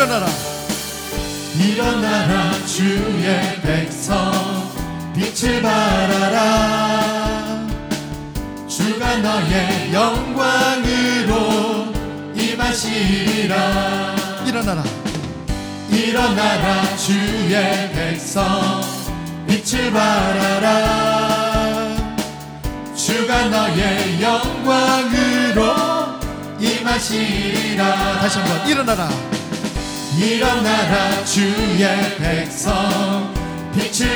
일어나라. 일어나라 주의 백성 빛을 발하라. 주가 너의 영광으로 임하시리라. 일어나라. 일어나라 주의 백성 빛을 발하라. 주가 너의 영광으로 임하시리라. 다시 한번 일어나라. 일어나라 주의 백성 빛을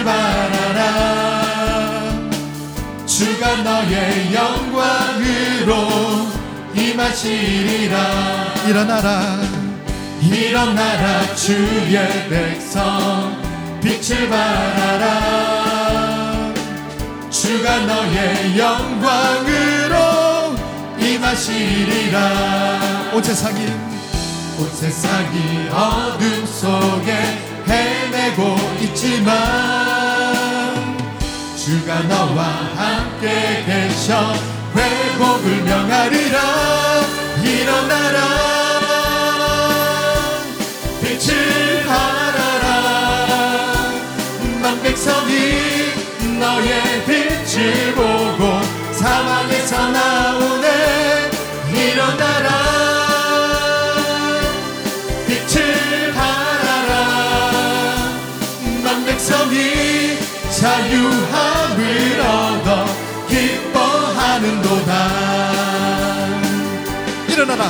발하라. 주가 너의 영광으로 임하시리라. 일어나라. 일어나라 주의 백성 빛을 발하라. 주가 너의 영광으로 임하시리라. 온 세상이 어둠 속에 헤매고 있지만 주가 너와 함께 계셔 회복을 명하리라. 일어나라 빛을 발하라. 만 백성이 너의 빛을 보고 사망에서 나오네. 일어나라 빛을 발하라. 만 백성이 자유함을 얻어 기뻐하는도다. 일어나라.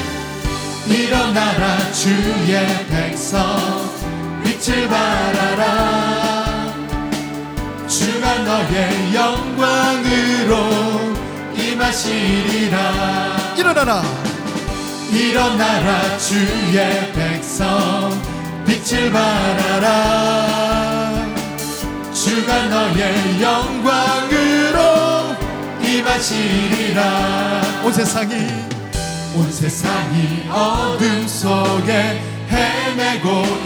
일어나라 주의 백성 빛을 발하라. 주가 너의 영광으로 임하시리라. 일어나라. 일어나라 주의 백성 빛을 발하라. 주가 너의 영광으로 임하시리라. 온 세상이 어둠 속에 헤매고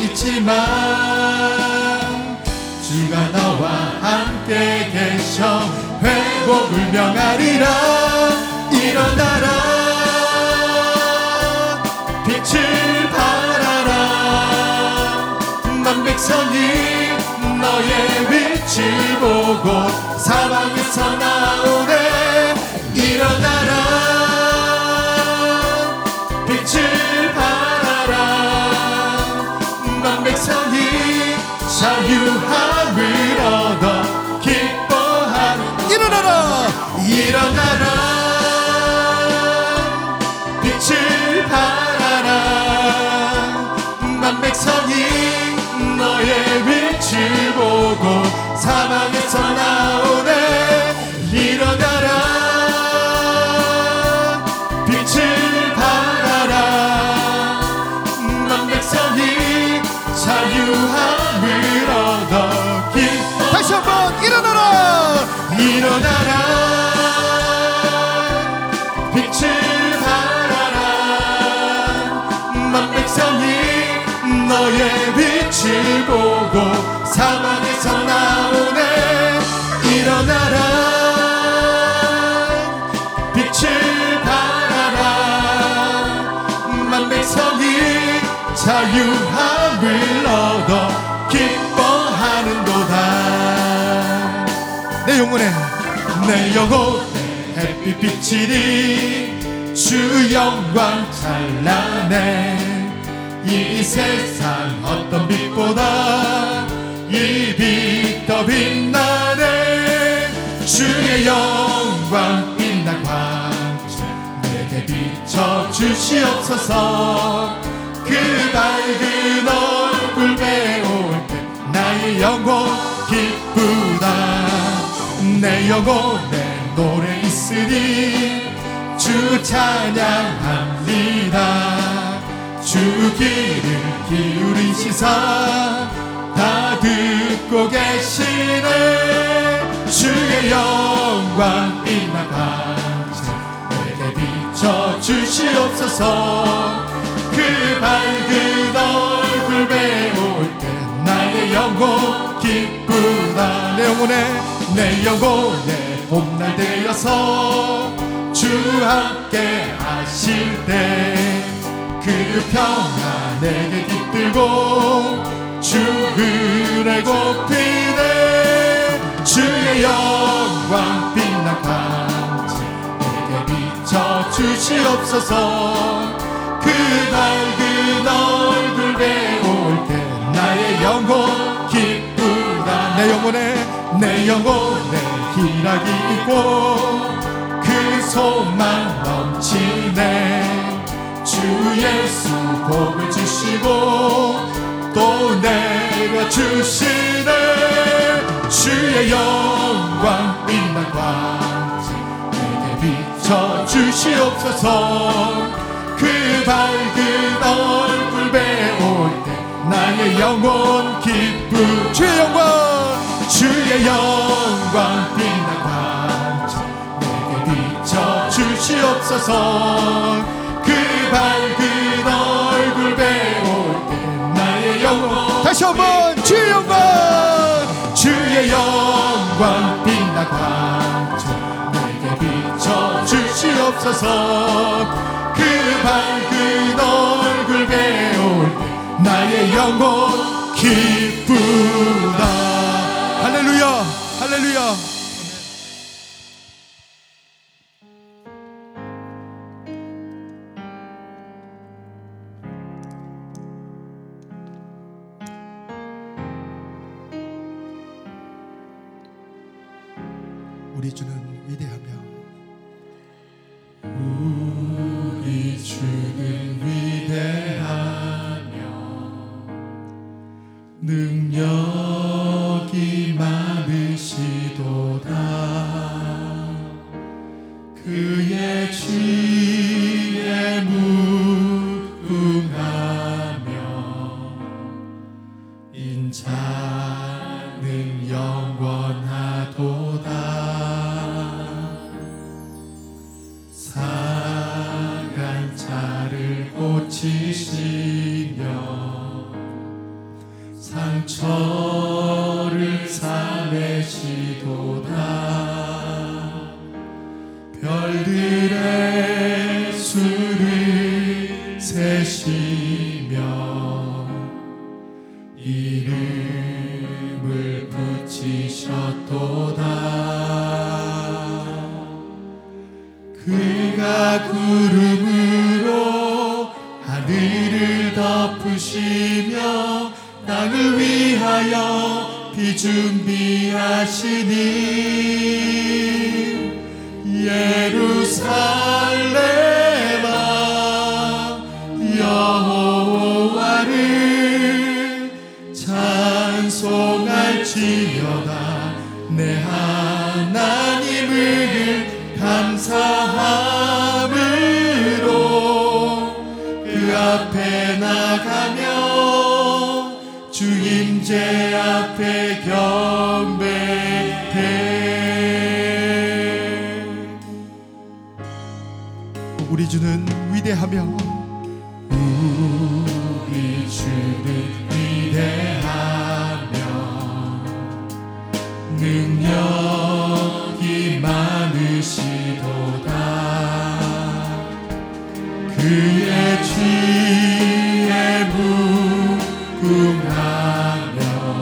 있지만 주가 너와 함께 계셔 회복을 명하리라. 일어나라 빛을 발하라. 만 백성이 너의 빛을 보고 사방에서 나오네. 일어나라 빛을 발하라. 만 백성이 자유함을 얻어 기뻐하는. 일어나라. 일어나라 빛을 발하라. 만 백성이 너의 빛을 보고 사방에서 나오네. 일어나라 빛을 발하라. 만 백성이 자유함을 얻어 기뻐. 다시 한번 일어나라. 일어나라 빛을 발하라. 만 백성이 너의 빛을 보고 사방에서 나오네. 일어나라 빛을 발하라. 만 백성이 자유함을 얻어 기뻐하는도다. 내 영혼에 햇빛 비치니 주 영광 찬란해. 이 세상 어떤 빛보다 이 빛 더 빛나네. 주의 영광 빛난 광채 내게 비춰 주시옵소서. 그 밝은 얼굴 배울 때 나의 영혼 기쁘다. 내 영혼에 노래 있으니 주 찬양합니다. 주 귀를 기울이시사 다 듣고 계시네. 주의 영광 빛난 광채 내게 비춰 주시옵소서. 그 밝은 얼굴 배울 때 나의 영혼 기쁘다. 내 영혼에 봄날 되어서 주 함께 하실 때 그 평화 내게 기쁘다. 들고 주 은혜 곱히네. 주의 영광 빛나 광채 내게 비춰 주시옵소서. 그 밝은 얼굴 배울 때 나의 영혼 기쁘다. 내 영혼에 희락이 있고 그 소망 넘치네. 주 예수 복을 주시고 또 내려주시네. 주의 영광 빛나 광채 내게 비춰 주시옵소서. 그 밝은 얼굴 배울 때 나의 영혼 기쁘. 주의 영광 빛나 광채 내게 비춰 주시옵소서. 그 밝은 얼굴 배울 때 나의 영혼. 다시 한번 주의 영광 빛나 광채 내게 비춰 주시옵소서. 그 밝은 얼굴 배울 때 나의 영혼 기쁘다. 할렐루야, 할렐루야. 우리 주는 위대하며 우리 주는 위대하며 능력이 많으시도다. 그의 지혜 무궁하며 인자는 영원하도다. 상한 자를 고치시며 상처를 싸매시도다. 별들의 수를 세시며 이름을 붙이셨도다. 그가 구름으로 하늘을 덮으시며 땅을 위하여 비 준비하시니. 예루살렘아 여호와를 찬송할지어다. 내 하나님을 감사함으로 그 앞에 나가며 주 임재 앞에 경배해. 우리 주는 위대하며 우리 주는 위대하며 능력이 많으시도다. 그의 지혜 무궁하며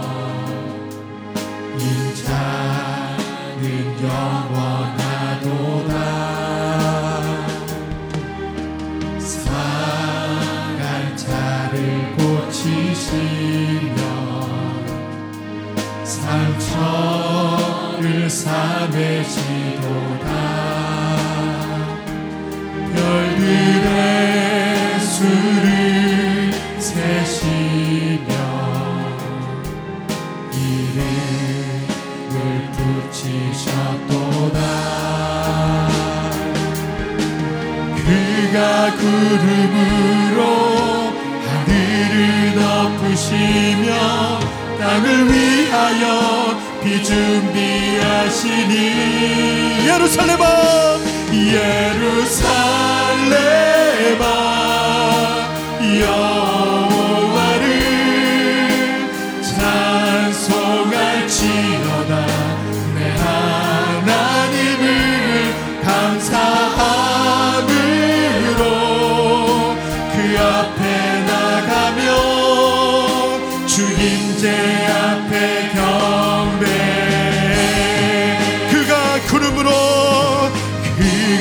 인자는 영원하도다. 상한 자를 고치시며 상처를 싸매시도다. 별들의 수를 세시며 이름을 붙이셨도다. 그가 구름으로 하늘을 덮으시며 땅을 위하여 비 준비하시니. 예루살렘아 여호와를 찬송할지어다. 내 하나님을 감사함으로 그 앞에 나가며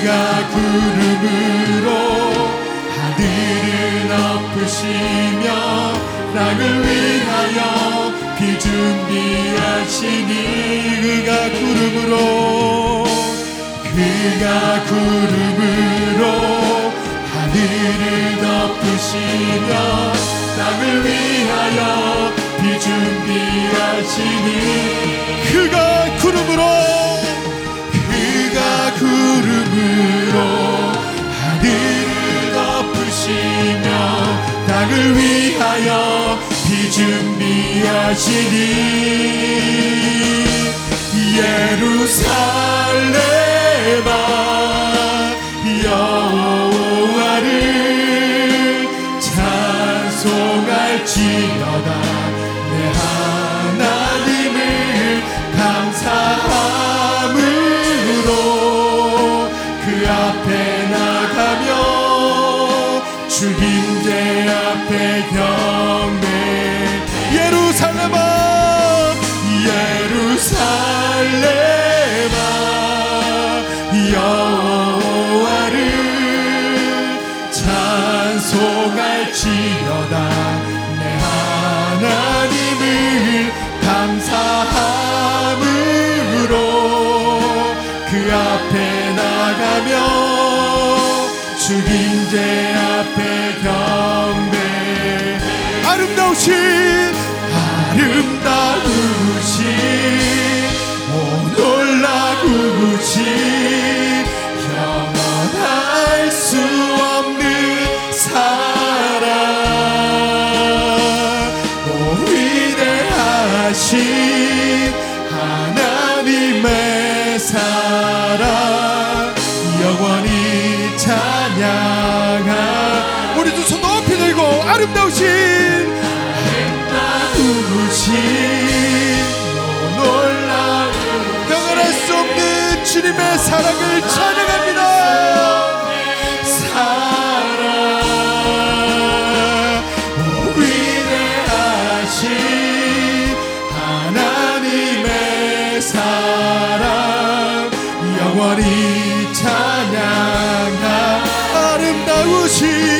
그가 구름으로 하늘을 덮으시며 땅을 위하여 비 준비하시니 그가 구름으로 하늘을 덮으시며 땅을 위하여 비 준비하시니 그가 구름으로 하늘을 덮으시며 땅을 위하여 비 준비하시니 예루살렘아 여호와를 찬송할지어다 내 하나님을 감사함으로 그 앞에 나가며 주님의 앞에 경배 예루살렘아 여호와를 찬송할지어다 내 하나님을 감사함으로 그 앞에 나가며 주님의 앞에 경배 아름다우신 오 놀라우신 영원할 수 없는 사랑 오 위대하신 하나님의 사랑 영원히 찬양하 우리 두 손 높이 들고 아름다우신 영원할 수 없는 주님의 사랑을 찬양합니다. 사랑 위대하신 하나님의 사랑 영원히 찬양하 아름다우신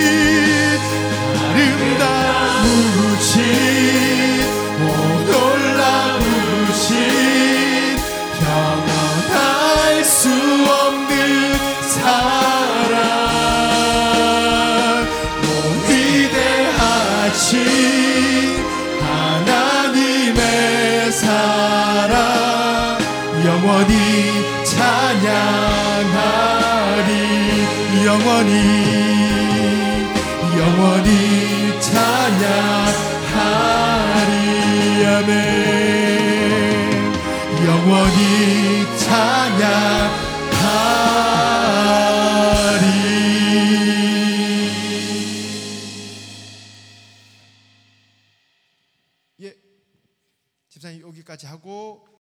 오 놀라우신 영원할 수 없는 사랑 오 위대하신 하나님의 사랑 영원히 찬양하리 영원히 찬양하리 아멘 영원히 찬양하리 예, 집사님 여기까지 하고